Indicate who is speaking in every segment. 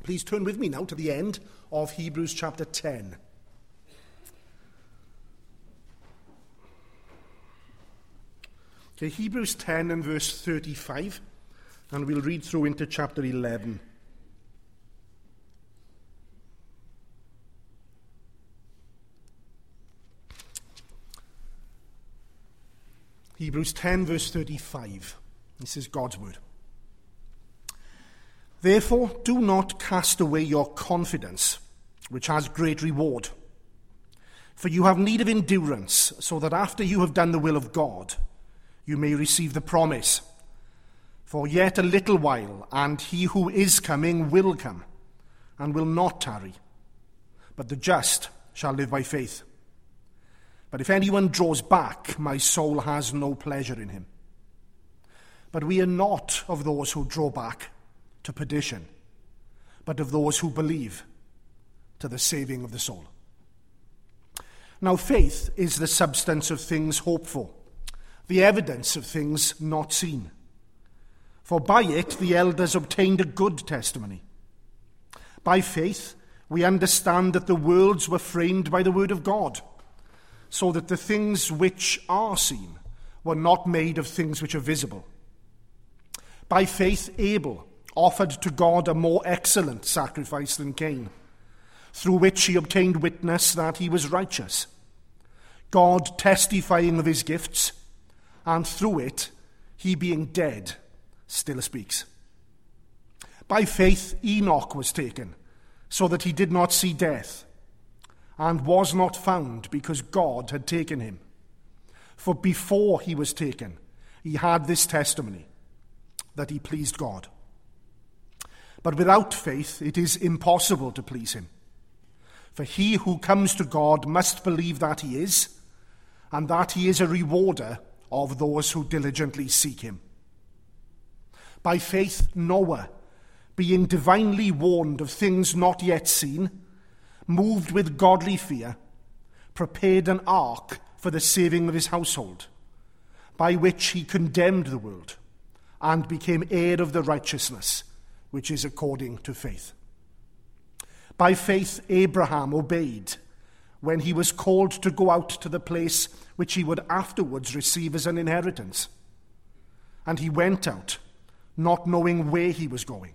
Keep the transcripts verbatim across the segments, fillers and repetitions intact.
Speaker 1: Please turn with me now to the end of Hebrews chapter ten. Okay, Hebrews ten and verse thirty-five, and we'll read through into chapter eleven. Hebrews ten, verse thirty-five. This is God's word. Therefore, do not cast away your confidence, which has great reward. For you have need of endurance, so that after you have done the will of God, you may receive the promise. For yet a little while, and he who is coming will come, and will not tarry. But the just shall live by faith. But if anyone draws back, my soul has no pleasure in him. But we are not of those who draw back to perdition, but of those who believe to the saving of the soul. Now faith is the substance of things hoped for, the evidence of things not seen. For by it the elders obtained a good testimony. By faith we understand that the worlds were framed by the word of God, so that the things which are seen were not made of things which are visible. By faith Abel offered to God a more excellent sacrifice than Cain, through which he obtained witness that he was righteous, God testifying of his gifts, and through it, he being dead, still speaks. By faith Enoch was taken, so that he did not see death, and was not found, because God had taken him. For before he was taken, he had this testimony, that he pleased God. But without faith it is impossible to please him. For he who comes to God must believe that he is, and that he is a rewarder of those who diligently seek him. By faith Noah, being divinely warned of things not yet seen, moved with godly fear, prepared an ark for the saving of his household, by which he condemned the world, and became heir of the righteousness which is according to faith. By faith Abraham obeyed when he was called to go out to the place which he would afterwards receive as an inheritance. And he went out, not knowing where he was going.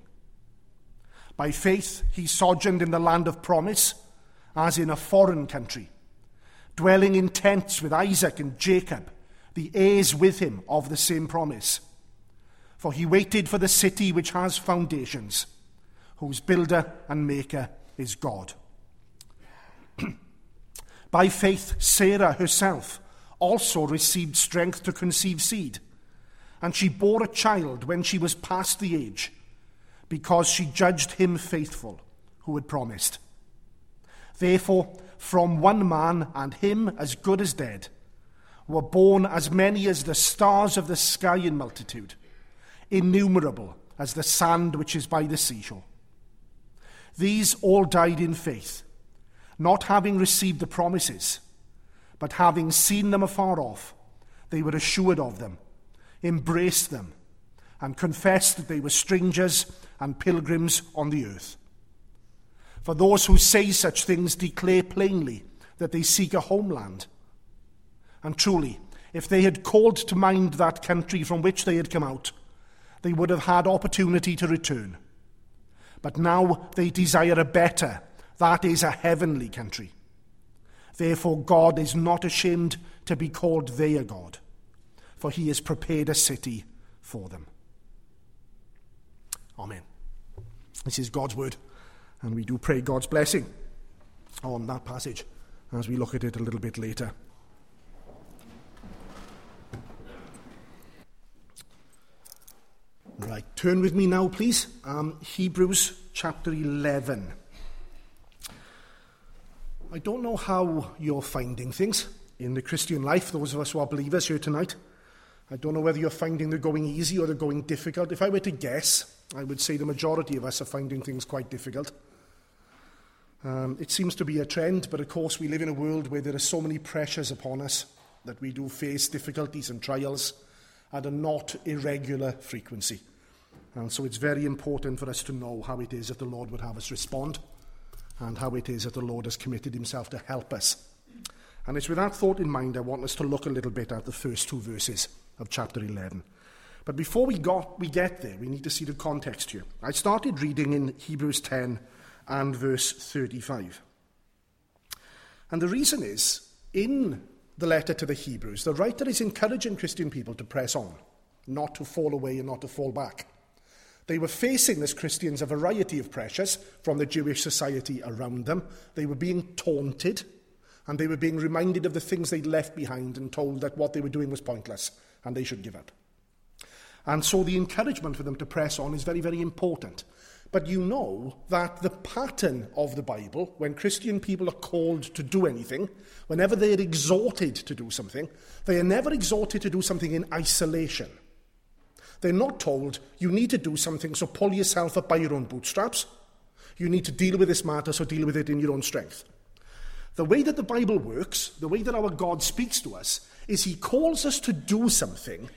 Speaker 1: By faith he sojourned in the land of promise, as in a foreign country, dwelling in tents with Isaac and Jacob, the heirs with him of the same promise. For he waited for the city which has foundations, whose builder and maker is God. By faith Sarah herself also received strength to conceive seed, and she bore a child when she was past the age, because she judged him faithful who had promised. Therefore, from one man, and him as good as dead, were born as many as the stars of the sky in multitude, innumerable as the sand which is by the seashore. These all died in faith, not having received the promises, but having seen them afar off, they were assured of them, embraced them, and confessed that they were strangers and pilgrims on the earth. For those who say such things declare plainly that they seek a homeland. And truly, if they had called to mind that country from which they had come out, they would have had opportunity to return. But now they desire a better, that is, a heavenly country. Therefore God is not ashamed to be called their God, for he has prepared a city for them. Amen. This is God's word, and we do pray God's blessing on that passage as we look at it a little bit later. Right, turn with me now, please. Um, Hebrews chapter eleven. I don't know how you're finding things in the Christian life, those of us who are believers here tonight. I don't know whether you're finding they're going easy or they're going difficult. If I were to guess, I would say the majority of us are finding things quite difficult. Um, it seems to be a trend, but of course we live in a world where there are so many pressures upon us that we do face difficulties and trials at a not irregular frequency. And so it's very important for us to know how it is that the Lord would have us respond and how it is that the Lord has committed himself to help us. And it's with that thought in mind I want us to look a little bit at the first two verses of chapter eleven. But before we, got, we get there, we need to see the context here. I started reading in Hebrews ten and verse thirty-five. And the reason is, in the letter to the Hebrews, the writer is encouraging Christian people to press on, not to fall away and not to fall back. They were facing, as Christians, a variety of pressures from the Jewish society around them. They were being taunted, and they were being reminded of the things they'd left behind and told that what they were doing was pointless and they should give up. And so the encouragement for them to press on is very, very important. But you know that the pattern of the Bible, when Christian people are called to do anything, whenever they are exhorted to do something, they are never exhorted to do something in isolation. They're not told, you need to do something, so pull yourself up by your own bootstraps. You need to deal with this matter, so deal with it in your own strength. The way that the Bible works, the way that our God speaks to us, is he calls us to do something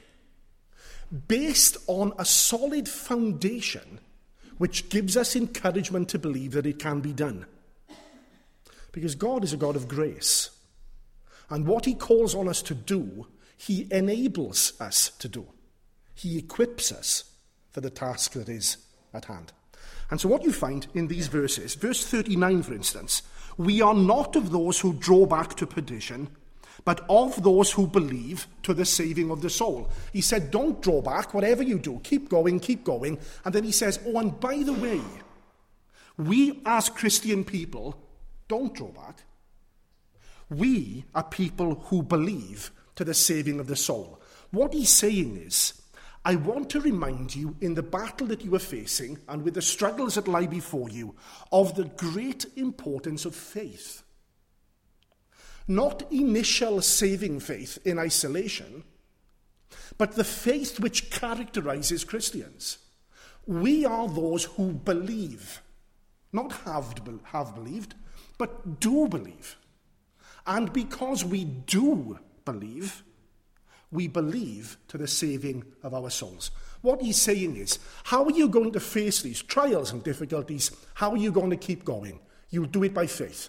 Speaker 1: based on a solid foundation which gives us encouragement to believe that it can be done. Because God is a God of grace. And what he calls on us to do, he enables us to do. He equips us for the task that is at hand. And so what you find in these verses, verse thirty-nine, for instance, we are not of those who draw back to perdition, but of those who believe to the saving of the soul. He said, don't draw back, whatever you do, keep going, keep going. And then he says, oh, and by the way, we as Christian people don't draw back. We are people who believe to the saving of the soul. What he's saying is, I want to remind you in the battle that you are facing and with the struggles that lie before you of the great importance of faith. Not initial saving faith in isolation, but the faith which characterizes Christians. We are those who believe, not have, have believed, but do believe. And because we do believe, we believe to the saving of our souls. What he's saying is, how are you going to face these trials and difficulties? How are you going to keep going? You'll do it by faith.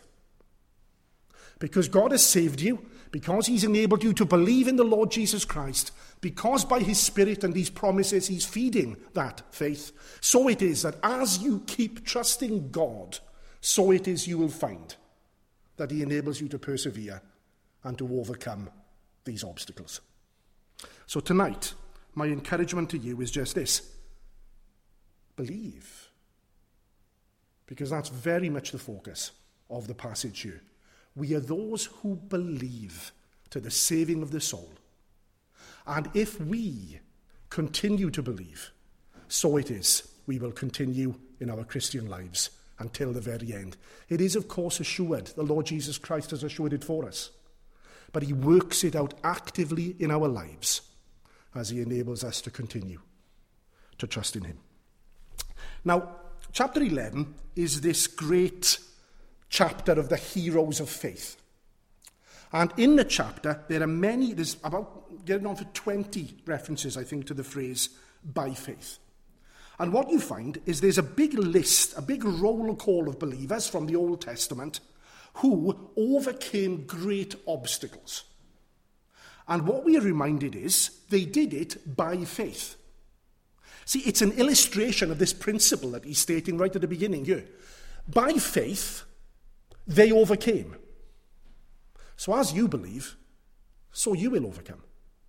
Speaker 1: Because God has saved you, because he's enabled you to believe in the Lord Jesus Christ, because by his Spirit and these promises he's feeding that faith, so it is that as you keep trusting God, so it is you will find that he enables you to persevere and to overcome these obstacles. So tonight, my encouragement to you is just this. Believe. Because that's very much the focus of the passage here. We are those who believe to the saving of the soul. And if we continue to believe, so it is, we will continue in our Christian lives until the very end. It is, of course, assured. The Lord Jesus Christ has assured it for us. But he works it out actively in our lives as he enables us to continue to trust in him. Now, chapter eleven is this great chapter of the heroes of faith. And in the chapter, there are many, there's about, getting on for twenty references, I think, to the phrase, by faith. And what you find is there's a big list, a big roll call of believers from the Old Testament who overcame great obstacles. And what we are reminded is, they did it by faith. See, it's an illustration of this principle that he's stating right at the beginning here. By faith, they overcame. So as you believe, so you will overcome.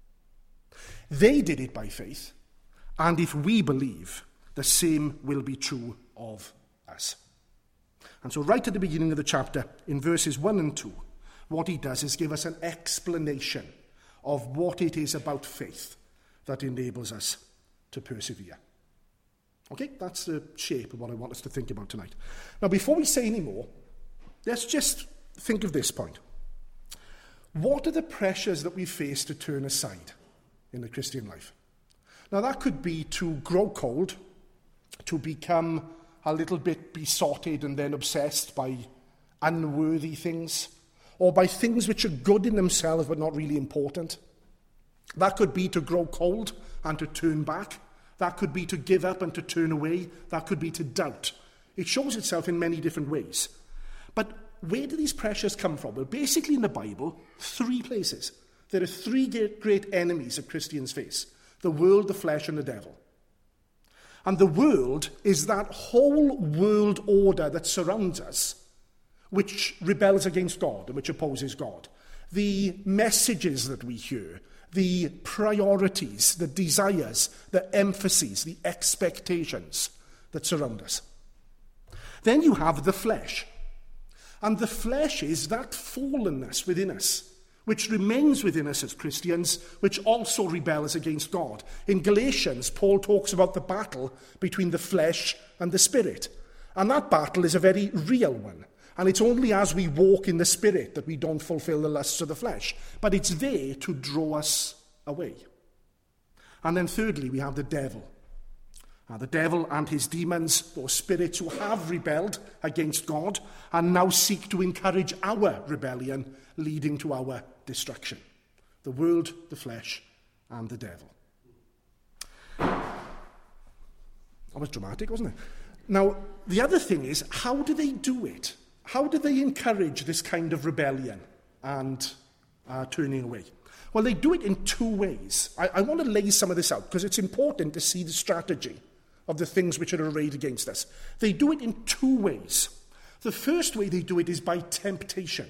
Speaker 1: They did it by faith, and if we believe, the same will be true of us. And so right at the beginning of the chapter, in verses one and two, what he does is give us an explanation of what it is about faith that enables us to persevere. Okay, that's the shape of what I want us to think about tonight. Now, before we say any more, let's just think of this point. What are the pressures that we face to turn aside in the Christian life? Now, that could be to grow cold, to become a little bit besotted and then obsessed by unworthy things, or by things which are good in themselves but not really important. That could be to grow cold and to turn back. That could be to give up and to turn away. That could be to doubt. It shows itself in many different ways. But where do these pressures come from? Well, basically in the Bible, three places. There are three great enemies that Christians face: the world, the flesh, and the devil. And the world is that whole world order that surrounds us, which rebels against God and which opposes God. The messages that we hear, the priorities, the desires, the emphases, the expectations that surround us. Then you have the flesh. And the flesh is that fallenness within us, which remains within us as Christians, which also rebels against God. In Galatians, Paul talks about the battle between the flesh and the spirit. And that battle is a very real one. And it's only as we walk in the spirit that we don't fulfill the lusts of the flesh. But it's there to draw us away. And then thirdly, we have the devil. Uh, the devil and his demons, those spirits who have rebelled against God, and now seek to encourage our rebellion, leading to our destruction. The world, the flesh, and the devil. That was dramatic, wasn't it? Now, the other thing is, how do they do it? How do they encourage this kind of rebellion and uh, turning away? Well, they do it in two ways. I, I want to lay some of this out because it's important to see the strategy of the things which are arrayed against us. They do it in two ways. The first way they do it is by temptation.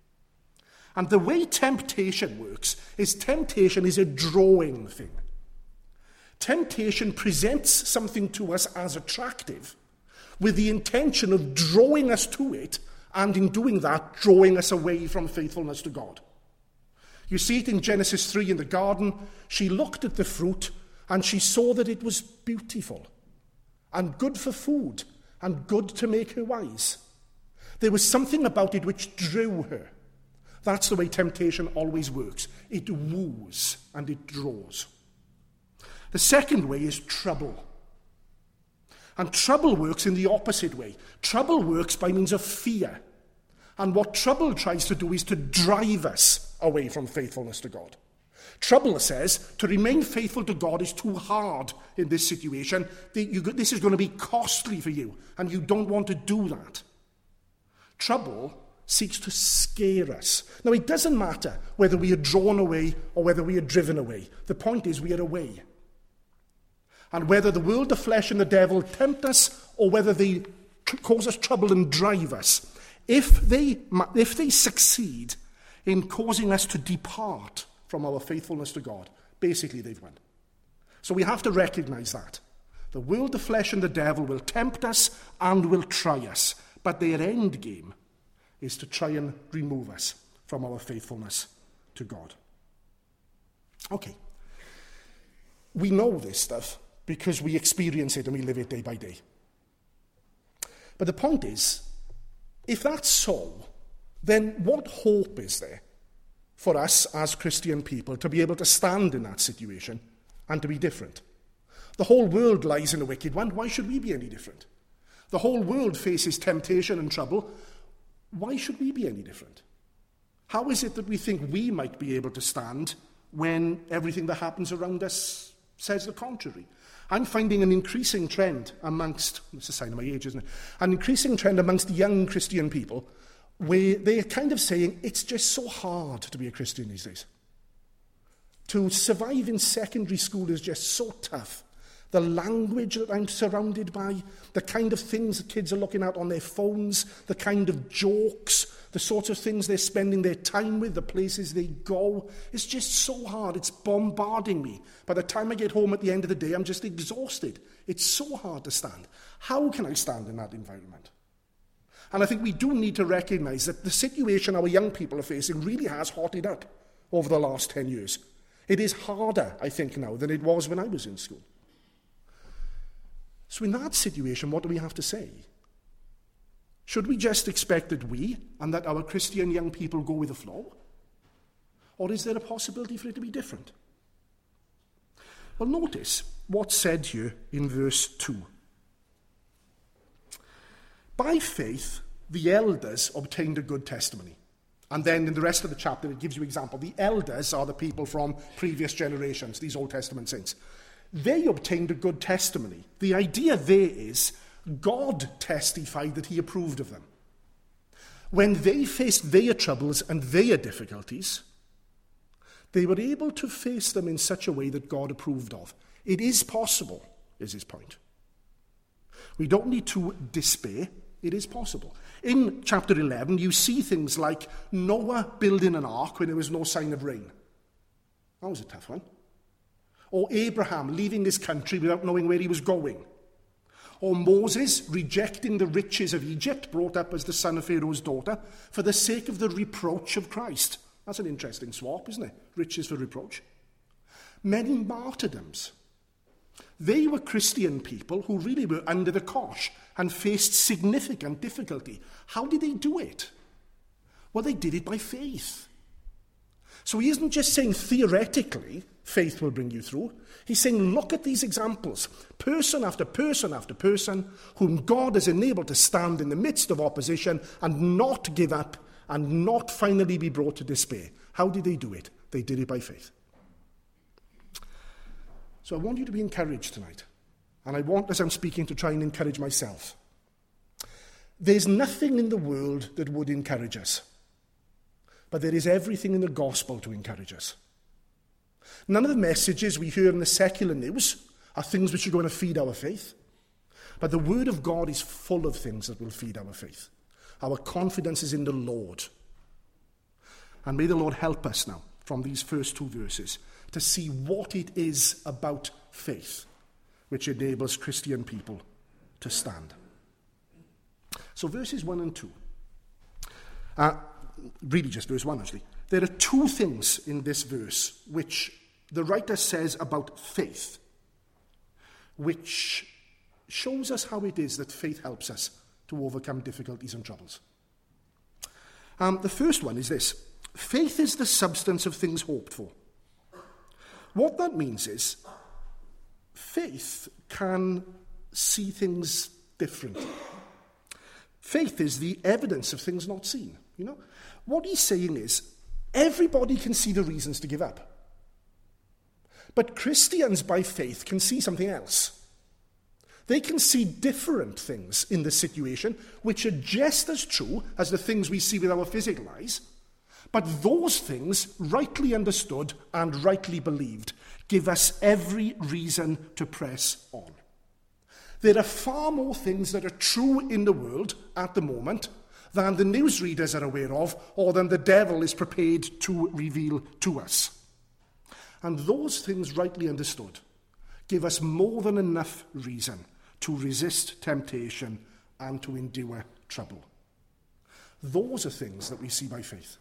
Speaker 1: And the way temptation works is temptation is a drawing thing. Temptation presents something to us as attractive with the intention of drawing us to it, and in doing that, drawing us away from faithfulness to God. You see it in Genesis three in the garden. She looked at the fruit and she saw that it was beautiful and good for food and good to make her wise. There was something about it which drew her. That's the way temptation always works. It woos and it draws. The second way is trouble. And trouble works in the opposite way. Trouble works by means of fear. And what trouble tries to do is to drive us away from faithfulness to God. Trouble says to remain faithful to God is too hard in this situation. This is going to be costly for you, and you don't want to do that. Trouble seeks to scare us. Now, it doesn't matter whether we are drawn away or whether we are driven away. The point is we are away. And whether the world, the flesh, and the devil tempt us, or whether they tr- cause us trouble and drive us, if they, if they succeed in causing us to depart from our faithfulness to God, basically they've won. So we have to recognize that. The world, the flesh, and the devil will tempt us and will try us, but their end game is to try and remove us from our faithfulness to God. Okay. We know this stuff because we experience it and we live it day by day. But the point is, if that's so, then what hope is there for us as Christian people to be able to stand in that situation and to be different? The whole world lies in a wicked one. Why should we be any different? The whole world faces temptation and trouble. Why should we be any different? How is it that we think we might be able to stand when everything that happens around us says the contrary? I'm finding an increasing trend amongst, it's a sign of my age, isn't it? An increasing trend amongst young Christian people where they're kind of saying it's just so hard to be a Christian these days. To survive in secondary school is just so tough. The language that I'm surrounded by, the kind of things that kids are looking at on their phones, the kind of jokes, the sorts of things they're spending their time with, the places they go. It's just so hard. It's bombarding me. By the time I get home at the end of the day, I'm just exhausted. It's so hard to stand. How can I stand in that environment? And I think we do need to recognize that the situation our young people are facing really has hotted up over the last ten years. It is harder, I think, now than it was when I was in school. So in that situation, what do we have to say? Should we just expect that we and that our Christian young people go with the flow? Or is there a possibility for it to be different? Well, notice what's said here in verse two. By faith, the elders obtained a good testimony. And then in the rest of the chapter, it gives you an example. The elders are the people from previous generations, these Old Testament saints. They obtained a good testimony. The idea there is God testified that he approved of them. When they faced their troubles and their difficulties, they were able to face them in such a way that God approved of. It is possible, is his point. We don't need to despair. It is possible. In chapter eleven, you see things like Noah building an ark when there was no sign of rain. That was a tough one. Or Abraham leaving his country without knowing where he was going. Or Moses rejecting the riches of Egypt, brought up as the son of Pharaoh's daughter, for the sake of the reproach of Christ. That's an interesting swap, isn't it? Riches for reproach. Many martyrdoms. They were Christian people who really were under the cosh and faced significant difficulty. How did they do it? Well, they did it by faith. So he isn't just saying theoretically faith will bring you through. He's saying, look at these examples. Person after person after person whom God has enabled to stand in the midst of opposition and not give up and not finally be brought to despair. How did they do it? They did it by faith. So I want you to be encouraged tonight. And I want, as I'm speaking, to try and encourage myself. There's nothing in the world that would encourage us. But there is everything in the gospel to encourage us. None of the messages we hear in the secular news are things which are going to feed our faith. But the word of God is full of things that will feed our faith. Our confidence is in the Lord. And may the Lord help us now, from these first two verses, to see what it is about faith which enables Christian people to stand. So verses one and two. Uh, really just verse one, actually. There are two things in this verse which the writer says about faith, which shows us how it is that faith helps us to overcome difficulties and troubles. Um, the first one is this. Faith is the substance of things hoped for. What that means is faith can see things differently. Faith is the evidence of things not seen. You know, what he's saying is everybody can see the reasons to give up. But Christians by faith can see something else. They can see different things in the situation which are just as true as the things we see with our physical eyes. But those things, rightly understood and rightly believed, give us every reason to press on. There are far more things that are true in the world at the moment than the newsreaders are aware of or than the devil is prepared to reveal to us. And those things, rightly understood, give us more than enough reason to resist temptation and to endure trouble. Those are things that we see by faith.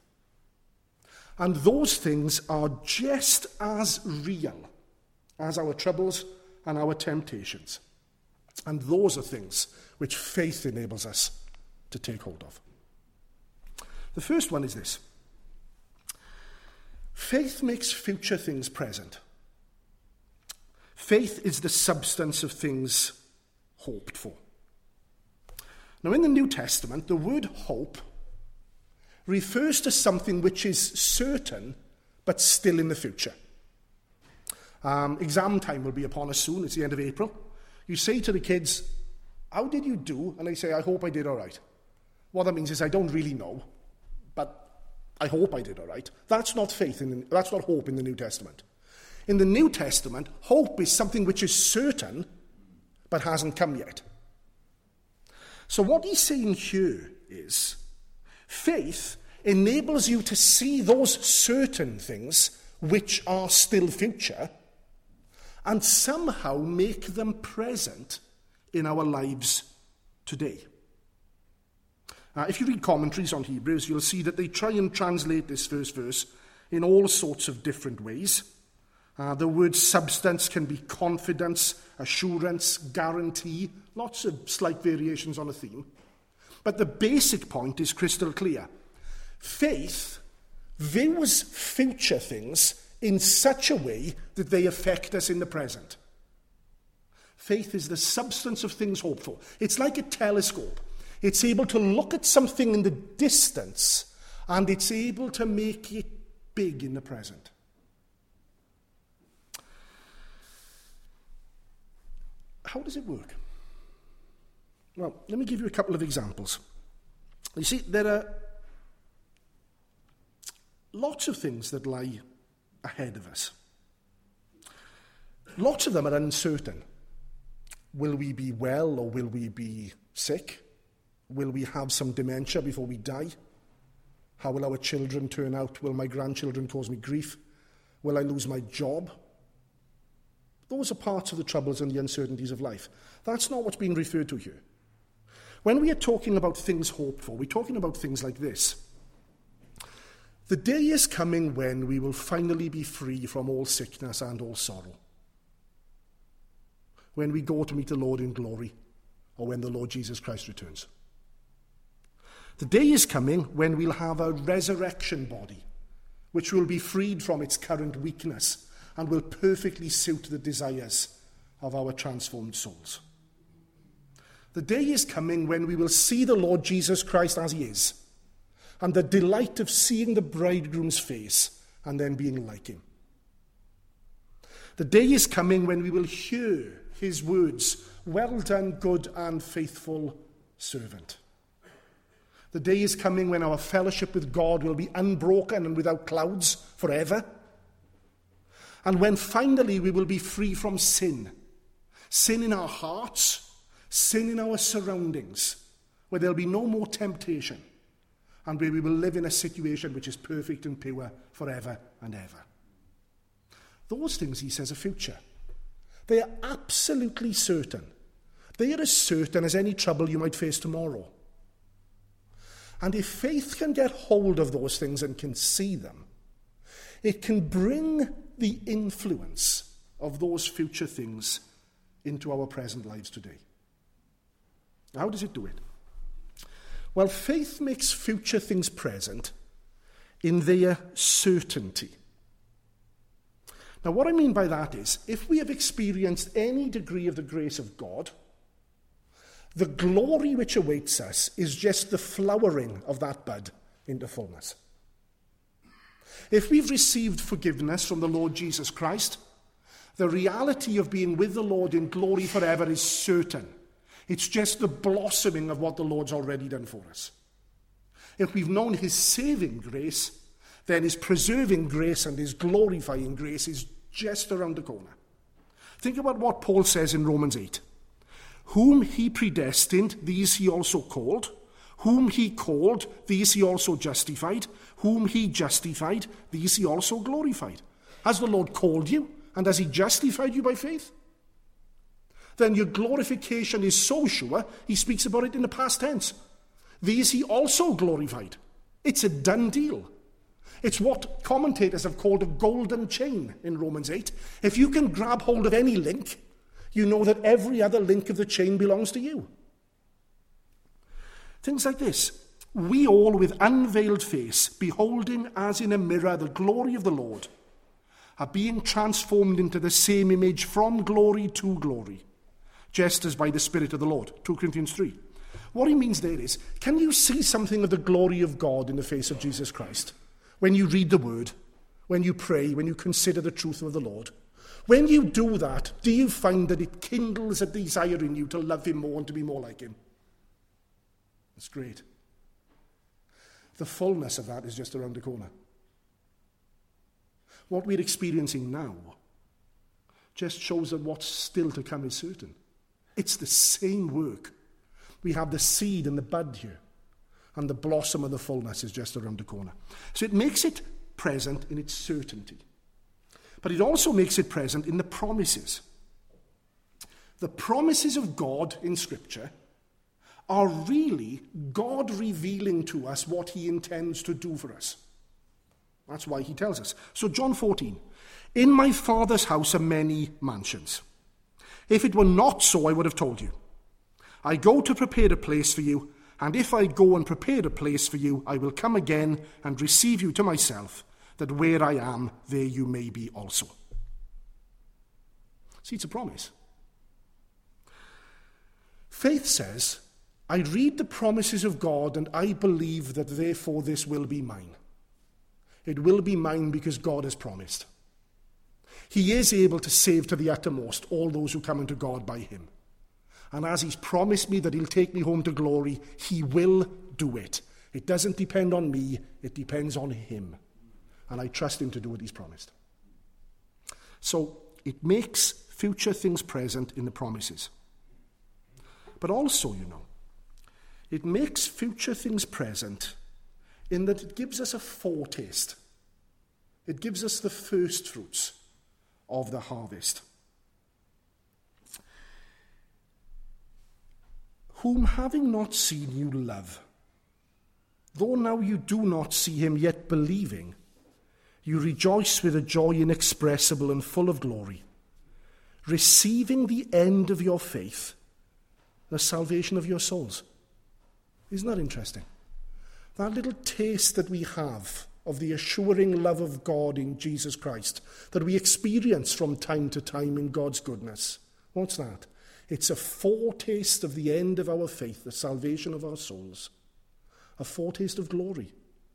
Speaker 1: And those things are just as real as our troubles and our temptations. And those are things which faith enables us to take hold of. The first one is this. Faith makes future things present. Faith is the substance of things hoped for. Now, in the New Testament, the word hope refers to something which is certain but still in the future. Um, exam time will be upon us soon. It's the end of April. You say to the kids, how did you do? And they say, I hope I did all right. What that means is I don't really know, but I hope I did all right. That's not faith. In the, that's not hope in the New Testament. In the New Testament, hope is something which is certain but hasn't come yet. So what he's saying here is faith enables you to see those certain things which are still future and somehow make them present in our lives today. Uh, if you read commentaries on Hebrews, you'll see that they try and translate this first verse in all sorts of different ways. Uh, the word substance can be confidence, assurance, guarantee, lots of slight variations on a theme. But the basic point is crystal clear. Faith views future things in such a way that they affect us in the present. Faith is the substance of things hoped for. It's like a telescope. It's able to look at something in the distance, and it's able to make it big in the present. how does it work? Well, let me give you a couple of examples. You see, there are lots of things that lie ahead of us. Lots of them are uncertain. Will we be well or will we be sick? Will we have some dementia before we die? How will our children turn out? Will my grandchildren cause me grief? Will I lose my job? Those are parts of the troubles and the uncertainties of life. That's not what's being referred to here. When we are talking about things hoped for, we're talking about things like this. The day is coming when we will finally be free from all sickness and all sorrow. When we go to meet the Lord in glory, or when the Lord Jesus Christ returns. The day is coming when we'll have a resurrection body, which will be freed from its current weakness and will perfectly suit the desires of our transformed souls. The day is coming when we will see the Lord Jesus Christ as he is, and the delight of seeing the bridegroom's face and then being like him. The day is coming when we will hear his words, "Well done, good and faithful servant." The day is coming when our fellowship with God will be unbroken and without clouds forever. And when finally we will be free from sin. Sin in our hearts, sin in our surroundings, where there'll be no more temptation, and where we will live in a situation which is perfect and pure forever and ever. Those things, he says, are future. They are absolutely certain. They are as certain as any trouble you might face tomorrow. And if faith can get hold of those things and can see them, it can bring the influence of those future things into our present lives today. How does it do it? Well, faith makes future things present in their certainty. Now, what I mean by that is, if we have experienced any degree of the grace of God, the glory which awaits us is just the flowering of that bud into fullness. If we've received forgiveness from the Lord Jesus Christ, the reality of being with the Lord in glory forever is certain. It's just the blossoming of what the Lord's already done for us. If we've known his saving grace, then his preserving grace and his glorifying grace is just around the corner. Think about what Paul says in Romans eight. Whom he predestined, these he also called. Whom he called, these he also justified. Whom he justified, these he also glorified. Has the Lord called you, and has he justified you by faith? Then your glorification is so sure, he speaks about it in the past tense. These he also glorified. It's a done deal. It's what commentators have called a golden chain in Romans eight. If you can grab hold of any link, you know that every other link of the chain belongs to you. Things like this. We all, with unveiled face, beholding as in a mirror the glory of the Lord, are being transformed into the same image from glory to glory, just as by the Spirit of the Lord. Second Corinthians three. What he means there is, can you see something of the glory of God in the face of Jesus Christ? When you read the word, when you pray, when you consider the truth of the Lord. When you do that, do you find that it kindles a desire in you to love him more and to be more like him? That's great. The fullness of that is just around the corner. What we're experiencing now just shows that what's still to come is certain. It's the same work. We have the seed and the bud here, and the blossom of the fullness is just around the corner. So it makes it present in its certainty. But it also makes it present in the promises. The promises of God in Scripture are really God revealing to us what he intends to do for us. That's why he tells us. So John fourteen, in my Father's house are many mansions. If it were not so, I would have told you. I go to prepare a place for you, and if I go and prepare a place for you, I will come again and receive you to myself, that where I am, there you may be also. See, it's a promise. Faith says, I read the promises of God and I believe that therefore this will be mine. It will be mine because God has promised. He is able to save to the uttermost all those who come unto God by him. And as he's promised me that he'll take me home to glory, he will do it. It doesn't depend on me, it depends on him. And I trust him to do what he's promised. So it makes future things present in the promises. But also, you know, it makes future things present in that it gives us a foretaste. It gives us the first fruits of the harvest. Whom having not seen you love, though now you do not see him, yet believing, you rejoice with a joy inexpressible and full of glory, receiving the end of your faith, the salvation of your souls. Isn't that interesting? That little taste that we have of the assuring love of God in Jesus Christ, that we experience from time to time in God's goodness. What's that? It's a foretaste of the end of our faith, the salvation of our souls. A foretaste of glory.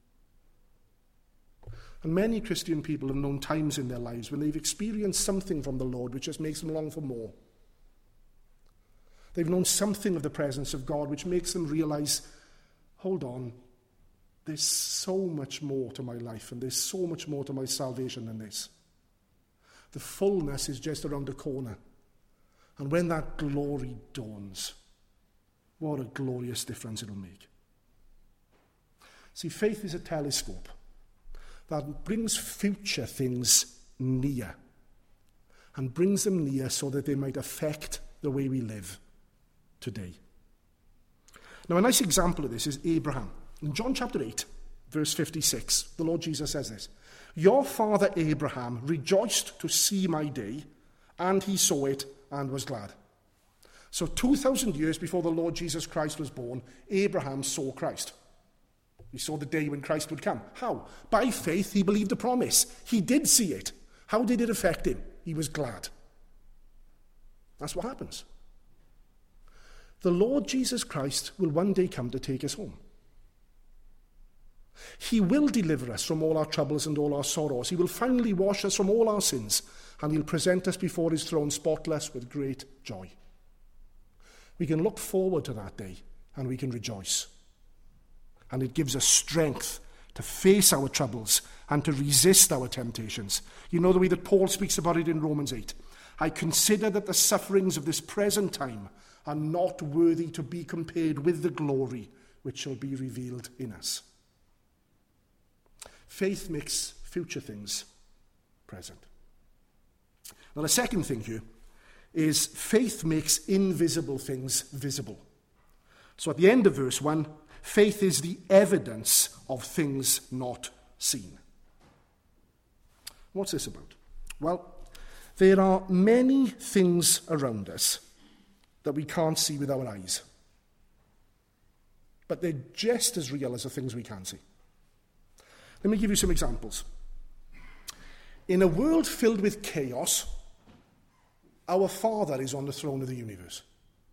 Speaker 1: And many Christian people have known times in their lives when they've experienced something from the Lord which just makes them long for more. They've known something of the presence of God which makes them realize, hold on, there's so much more to my life and there's so much more to my salvation than this. The fullness is just around the corner. And when that glory dawns, what a glorious difference it'll make. See, faith is a telescope that brings future things near and brings them near so that they might affect the way we live today. Now, a nice example of this is Abraham. In John chapter eight, verse fifty-six, the Lord Jesus says this, "Your father Abraham rejoiced to see my day, and he saw it and was glad." So two thousand years before the Lord Jesus Christ was born, Abraham saw Christ. He saw the day when Christ would come. How? By faith, he believed the promise. He did see it. How did it affect him? He was glad. That's what happens. The Lord Jesus Christ will one day come to take us home. He will deliver us from all our troubles and all our sorrows. He will finally wash us from all our sins, and he'll present us before his throne spotless with great joy. We can look forward to that day, and we can rejoice. And it gives us strength to face our troubles and to resist our temptations. You know the way that Paul speaks about it in Romans eight. "I consider that the sufferings of this present time are not worthy to be compared with the glory which shall be revealed in us." Faith makes future things present. Now, the second thing here is faith makes invisible things visible. So at the end of verse one, faith is the evidence of things not seen. What's this about? Well, there are many things around us that we can't see with our eyes. But they're just as real as the things we can see. Let me give you some examples. In a world filled with chaos, our Father is on the throne of the universe.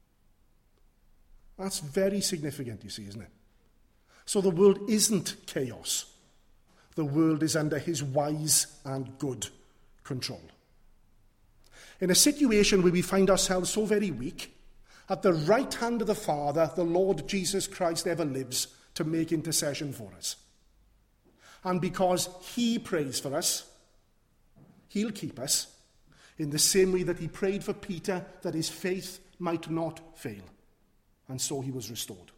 Speaker 1: That's very significant, you see, isn't it? So the world isn't chaos. The world is under his wise and good control. In a situation where we find ourselves so very weak, at the right hand of the Father, the Lord Jesus Christ ever lives to make intercession for us. And because he prays for us, he'll keep us in the same way that he prayed for Peter that his faith might not fail. And so he was restored.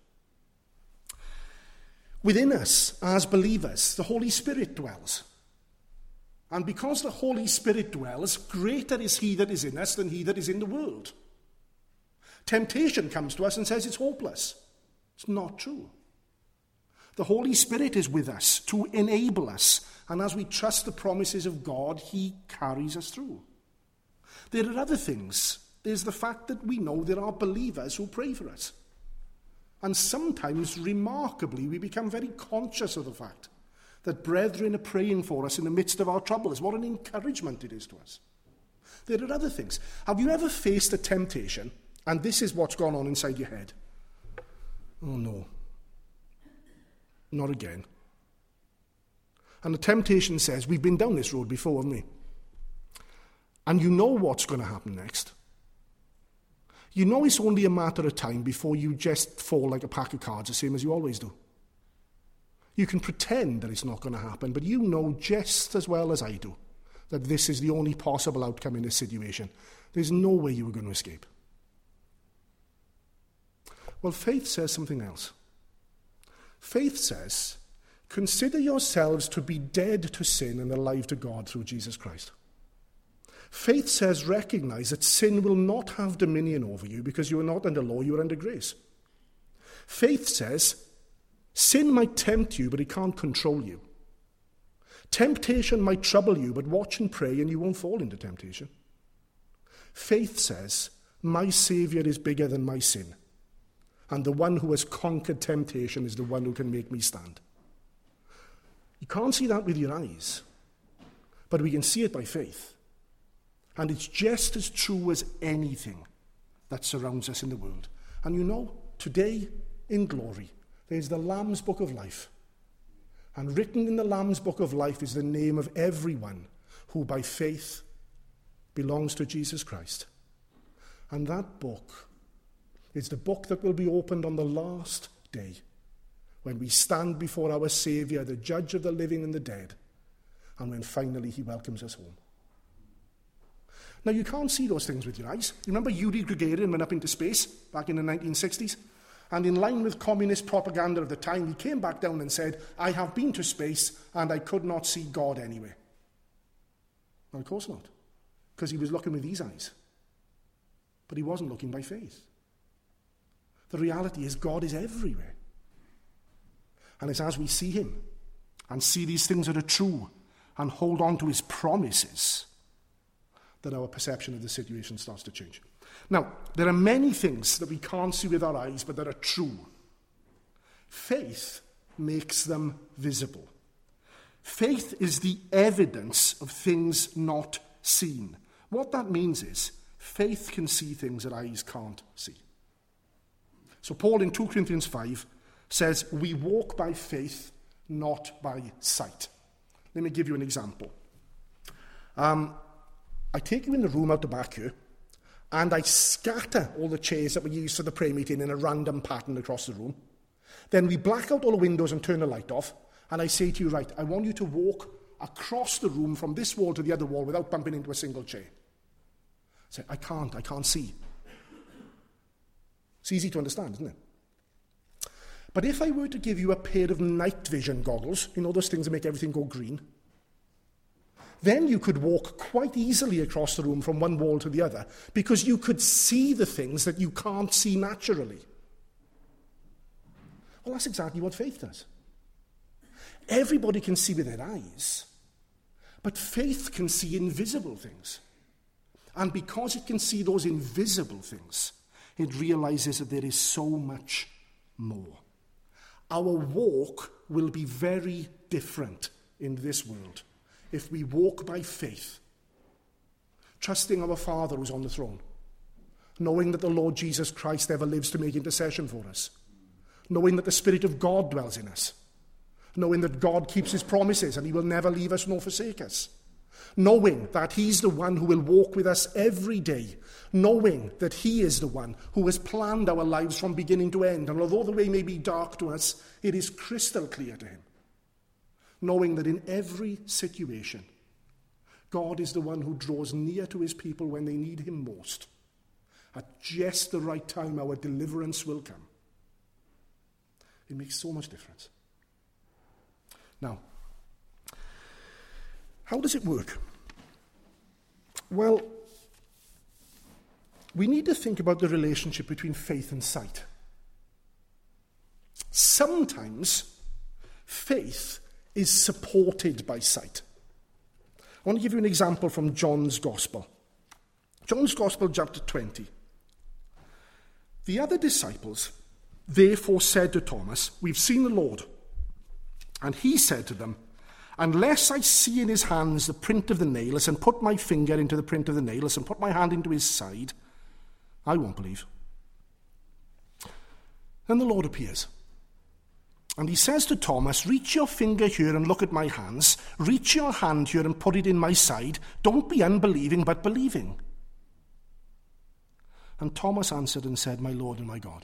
Speaker 1: Within us, as believers, the Holy Spirit dwells. And because the Holy Spirit dwells, greater is he that is in us than he that is in the world. Temptation comes to us and says it's hopeless. It's not true. The Holy Spirit is with us to enable us, and as we trust the promises of God, he carries us through. There are other things. There's the fact that we know there are believers who pray for us. And sometimes, remarkably, we become very conscious of the fact that brethren are praying for us in the midst of our troubles. What an encouragement it is to us. There are other things. Have you ever faced a temptation, and this is what's gone on inside your head? Oh no. Not again. And the temptation says, we've been down this road before, haven't we? And you know what's going to happen next. you know it's only a matter of time before you just fall like a pack of cards, the same as you always do. You can pretend that it's not going to happen, but you know just as well as I do that this is the only possible outcome in this situation. There's no way you were going to escape. Well, faith says something else. Faith says, consider yourselves to be dead to sin and alive to God through Jesus Christ. Faith says, recognize that sin will not have dominion over you because you are not under law, you are under grace. Faith says, sin might tempt you, but it can't control you. Temptation might trouble you, but watch and pray and you won't fall into temptation. Faith says, my Saviour is bigger than my sin, and the one who has conquered temptation is the one who can make me stand. You can't see that with your eyes, but we can see it by faith. And it's just as true as anything that surrounds us in the world. And you know, today in glory, there's the Lamb's Book of Life. And written in the Lamb's Book of Life is the name of everyone who by faith belongs to Jesus Christ. And that book is the book that will be opened on the last day, when we stand before our Saviour, the judge of the living and the dead, and when finally he welcomes us home. Now, you can't see those things with your eyes. You remember Yuri Gagarin went up into space back in the nineteen sixties? And in line with communist propaganda of the time, he came back down and said, I have been to space and I could not see God anywhere. Well, of course not, because he was looking with these eyes. But he wasn't looking by faith. The reality is God is everywhere. And it's as we see him and see these things that are true and hold on to his promises that our perception of the situation starts to change. Now, there are many things that we can't see with our eyes, but that are true. Faith makes them visible. Faith is the evidence of things not seen. What that means is, faith can see things that eyes can't see. So Paul in two Corinthians five says, we walk by faith, not by sight. Let me give you an example. Um, I take you in the room out the back here, and I scatter all the chairs that we used for the prayer meeting in a random pattern across the room. Then we black out all the windows and turn the light off, and I say to you, right, I want you to walk across the room from this wall to the other wall without bumping into a single chair. I say, I can't, I can't see. It's easy to understand, isn't it? But if I were to give you a pair of night vision goggles, you know those things that make everything go green, then you could walk quite easily across the room from one wall to the other because you could see the things that you can't see naturally. Well, that's exactly what faith does. Everybody can see with their eyes, but faith can see invisible things. And because it can see those invisible things, it realizes that there is so much more. Our walk will be very different in this world if we walk by faith, trusting our Father who's on the throne, knowing that the Lord Jesus Christ ever lives to make intercession for us, knowing that the Spirit of God dwells in us, knowing that God keeps his promises and he will never leave us nor forsake us, knowing that he's the one who will walk with us every day, knowing that he is the one who has planned our lives from beginning to end, and although the way may be dark to us, it is crystal clear to him, knowing that in every situation, God is the one who draws near to his people when they need him most. At just the right time, our deliverance will come. It makes so much difference. Now, how does it work? Well, we need to think about the relationship between faith and sight. Sometimes faith is supported by sight. I want to give you an example from John's Gospel. John's Gospel, chapter twenty. The other disciples therefore said to Thomas, we've seen the Lord. And he said to them, unless I see in his hands the print of the nails, and put my finger into the print of the nails, and put my hand into his side, I won't believe. Then the Lord appears. And he says to Thomas, reach your finger here and look at my hands. Reach your hand here and put it in my side. Don't be unbelieving, but believing. And Thomas answered and said, my Lord and my God.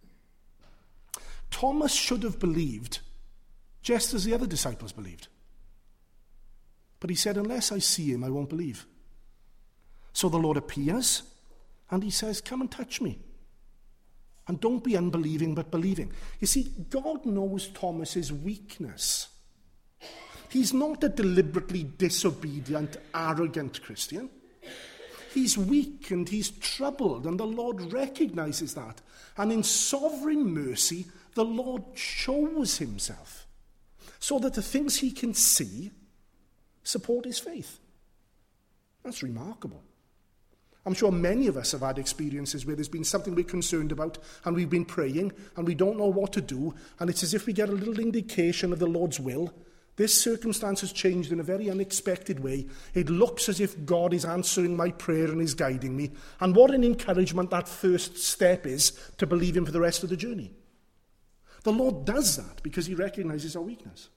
Speaker 1: Thomas should have believed just as the other disciples believed. But he said, unless I see him, I won't believe. So the Lord appears and he says, come and touch me. And don't be unbelieving, but believing. You see, God knows Thomas's weakness. He's not a deliberately disobedient, arrogant Christian. He's weak and he's troubled, and the Lord recognizes that. And in sovereign mercy, the Lord shows himself so that the things he can see support his faith. That's remarkable. I'm sure many of us have had experiences where there's been something we're concerned about and we've been praying and we don't know what to do, and it's as if we get a little indication of the Lord's will. This circumstance has changed in a very unexpected way. It looks as if God is answering my prayer and is guiding me. And what an encouragement that first step is to believe him for the rest of the journey. The Lord does that because he recognizes our weakness.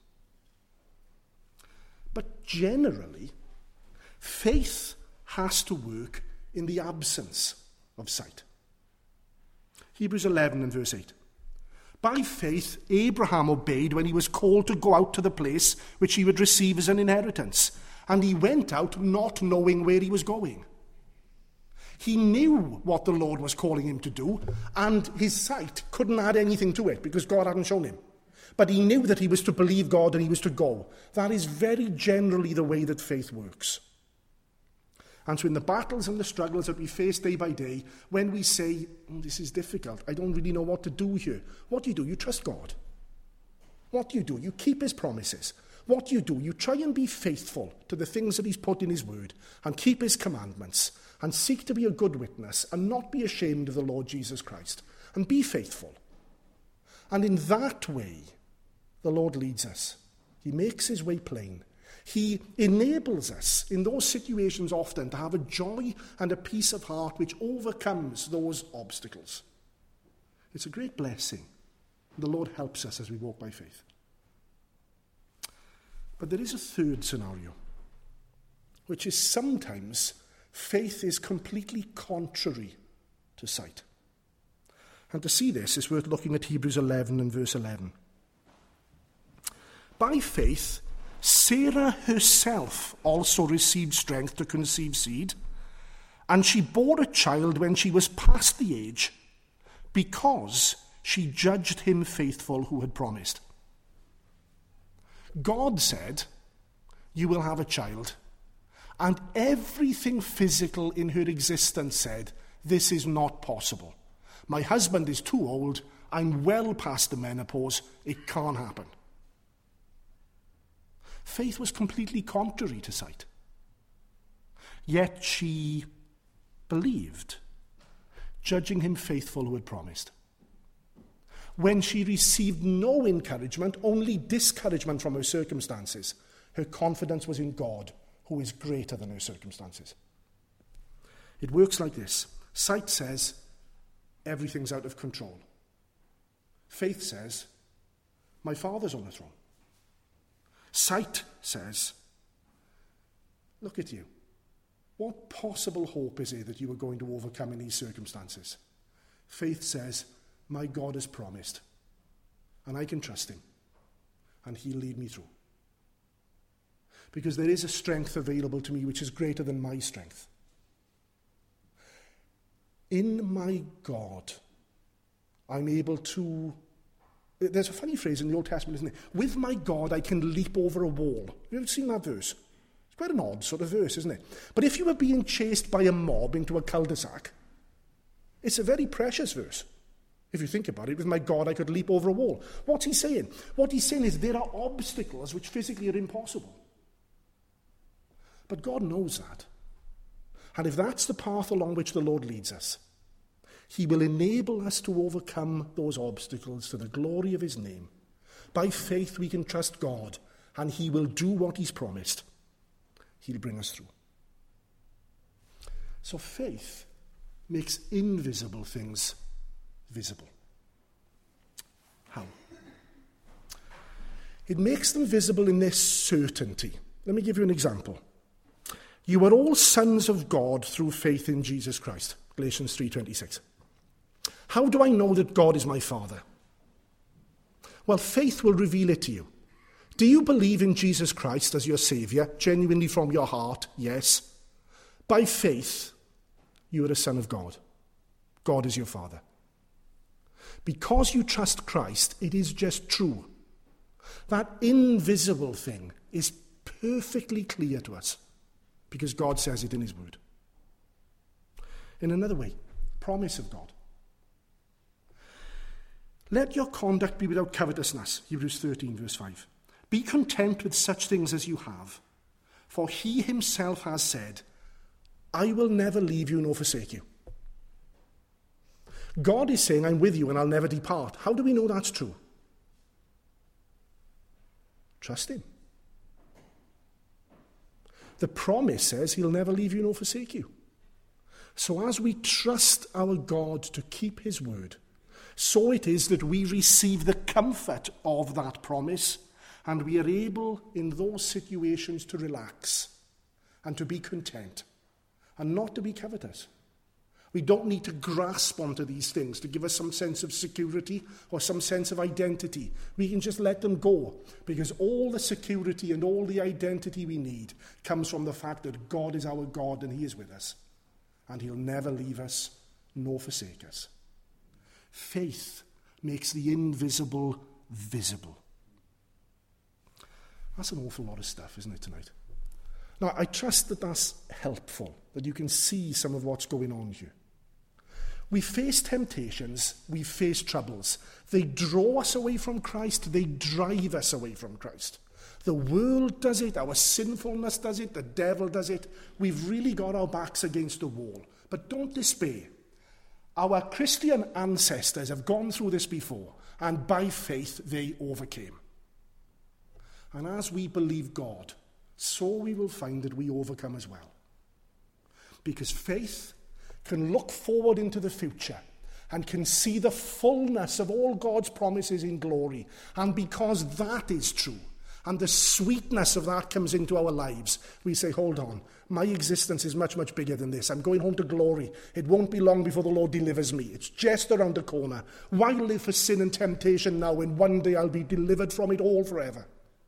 Speaker 1: But generally, faith has to work in the absence of sight. Hebrews eleven and verse eight. By faith, Abraham obeyed when he was called to go out to the place which he would receive as an inheritance. And he went out not knowing where he was going. He knew what the Lord was calling him to do, and his sight couldn't add anything to it because God hadn't shown him. But he knew that he was to believe God and he was to go. That is very generally the way that faith works. And so in the battles and the struggles that we face day by day, when we say, oh, this is difficult, I don't really know what to do here, what do you do? You trust God. What do you do? You keep his promises. What do you do? You try and be faithful to the things that he's put in his word and keep his commandments and seek to be a good witness and not be ashamed of the Lord Jesus Christ and be faithful. And in that way, the Lord leads us. He makes his way plain. He enables us in those situations often to have a joy and a peace of heart which overcomes those obstacles. It's a great blessing. The Lord helps us as we walk by faith. But there is a third scenario, which is sometimes faith is completely contrary to sight. And to see this, it's worth looking at Hebrews eleven and verse eleven. By faith, Sarah herself also received strength to conceive seed, and she bore a child when she was past the age, because she judged him faithful who had promised. God said, you will have a child, and everything physical in her existence said, this is not possible. My husband is too old, I'm well past the menopause, it can't happen. Faith was completely contrary to sight. Yet she believed, judging him faithful who had promised. When she received no encouragement, only discouragement from her circumstances, her confidence was in God, who is greater than her circumstances. It works like this. Sight says, everything's out of control. Faith says, my Father's on the throne. Sight says, look at you. What possible hope is there that you are going to overcome in these circumstances? Faith says, my God has promised, and I can trust him, and he'll lead me through. Because there is a strength available to me which is greater than my strength. In my God, I'm able to... There's a funny phrase in the Old Testament, isn't it? With my God, I can leap over a wall. Have you ever seen that verse? It's quite an odd sort of verse, isn't it? But if you were being chased by a mob into a cul-de-sac, it's a very precious verse. If you think about it, with my God, I could leap over a wall. What's he saying? What he's saying is there are obstacles which physically are impossible. But God knows that. And if that's the path along which the Lord leads us, he will enable us to overcome those obstacles to the glory of his name. By faith, we can trust God, and he will do what he's promised. He'll bring us through. So faith makes invisible things visible. How? It makes them visible in their certainty. Let me give you an example. You are all sons of God through faith in Jesus Christ. Galatians three twenty-six. How do I know that God is my Father? Well, faith will reveal it to you. Do you believe in Jesus Christ as your Saviour, genuinely from your heart? Yes. By faith, you are a son of God. God is your Father. Because you trust Christ, it is just true. That invisible thing is perfectly clear to us because God says it in his word. In another way, promise of God. Let your conduct be without covetousness, Hebrews thirteen, verse five. Be content with such things as you have, for he himself has said, I will never leave you nor forsake you. God is saying, I'm with you and I'll never depart. How do we know that's true? Trust him. The promise says he'll never leave you nor forsake you. So as we trust our God to keep his word, so it is that we receive the comfort of that promise, and we are able in those situations to relax and to be content and not to be covetous. We don't need to grasp onto these things to give us some sense of security or some sense of identity. We can just let them go, because all the security and all the identity we need comes from the fact that God is our God and he is with us, and he'll never leave us nor forsake us. Faith makes the invisible visible. That's an awful lot of stuff, isn't it, tonight? Now, I trust that that's helpful, that you can see some of what's going on here. We face temptations, we face troubles. They draw us away from Christ, they drive us away from Christ. The world does it, our sinfulness does it, the devil does it. We've really got our backs against the wall. But don't despair. Our Christian ancestors have gone through this before, and by faith they overcame. And as we believe God, so we will find that we overcome as well. Because faith can look forward into the future and can see the fullness of all God's promises in glory. And because that is true, and the sweetness of that comes into our lives, we say, hold on, my existence is much, much bigger than this. I'm going home to glory. It won't be long before the Lord delivers me. It's just around the corner. Why live for sin and temptation now when one day I'll be delivered from it all forever?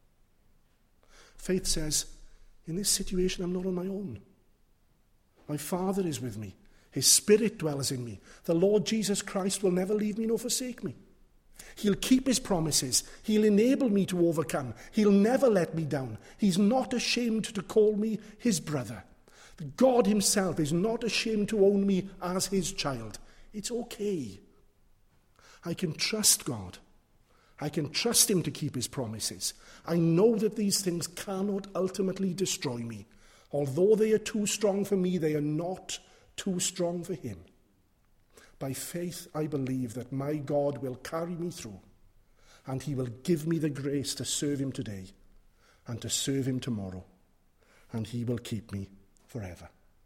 Speaker 1: Faith says, in this situation, I'm not on my own. My Father is with me. His Spirit dwells in me. The Lord Jesus Christ will never leave me nor forsake me. He'll keep his promises. He'll enable me to overcome. He'll never let me down. He's not ashamed to call me his brother. God himself is not ashamed to own me as his child. It's okay. I can trust God. I can trust him to keep his promises. I know that these things cannot ultimately destroy me. Although they are too strong for me, they are not too strong for him. By faith, I believe that my God will carry me through, and he will give me the grace to serve him today and to serve him tomorrow, and he will keep me forever.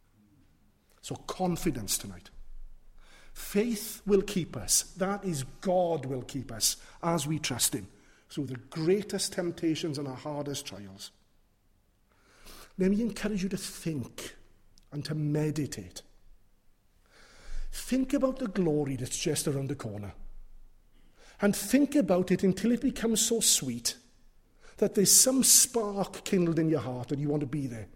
Speaker 1: So confidence tonight. Faith will keep us. That is, God will keep us as we trust him through the greatest temptations and our hardest trials. Let me encourage you to think and to meditate. Think about the glory that's just around the corner. And think about it until it becomes so sweet that there's some spark kindled in your heart that you want to be there.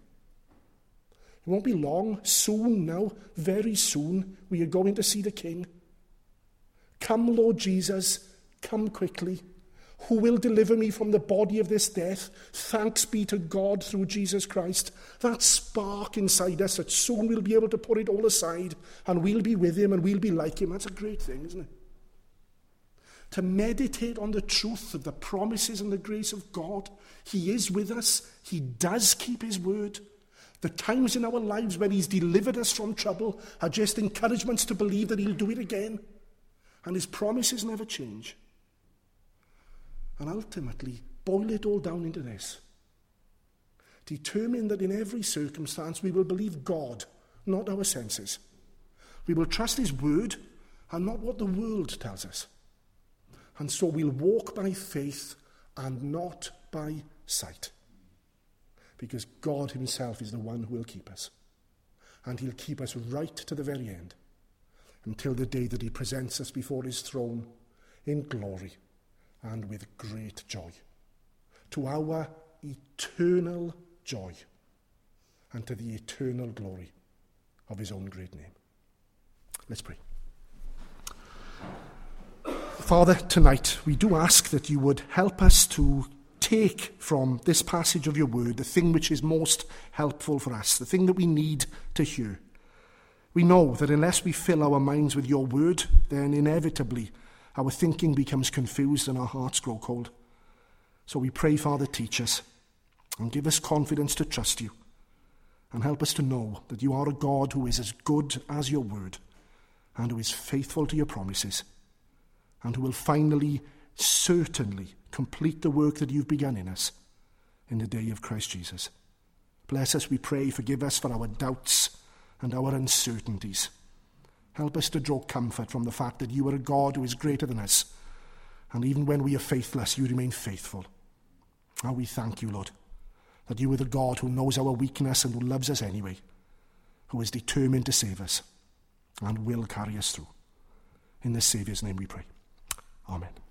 Speaker 1: It won't be long, soon now, very soon, we are going to see the King. Come, Lord Jesus, come quickly. Who will deliver me from the body of this death? Thanks be to God through Jesus Christ. That spark inside us that soon we'll be able to put it all aside and we'll be with him and we'll be like him. That's a great thing, isn't it? To meditate on the truth of the promises and the grace of God. He is with us. He does keep his word. The times in our lives when he's delivered us from trouble are just encouragements to believe that he'll do it again. And his promises never change. And ultimately, boil it all down into this. Determine that in every circumstance we will believe God, not our senses. We will trust his word and not what the world tells us. And so we'll walk by faith and not by sight. Because God himself is the one who will keep us. And he'll keep us right to the very end. until the day that he presents us before his throne in glory and with great joy, to our eternal joy and to the eternal glory of his own great name. Let's pray. Father, tonight we do ask that you would help us to take from this passage of your word the thing which is most helpful for us, the thing that we need to hear. We know that unless we fill our minds with your word, then inevitably our thinking becomes confused and our hearts grow cold. So we pray, Father, teach us and give us confidence to trust you, and help us to know that you are a God who is as good as your word and who is faithful to your promises, and who will finally, certainly complete the work that you've begun in us in the day of Christ Jesus. Bless us, we pray. Forgive us for our doubts and our uncertainties. Help us to draw comfort from the fact that you are a God who is greater than us, and even when we are faithless, you remain faithful. And we thank you, Lord, that you are the God who knows our weakness and who loves us anyway, who is determined to save us and will carry us through. In the Saviour's name we pray. Amen.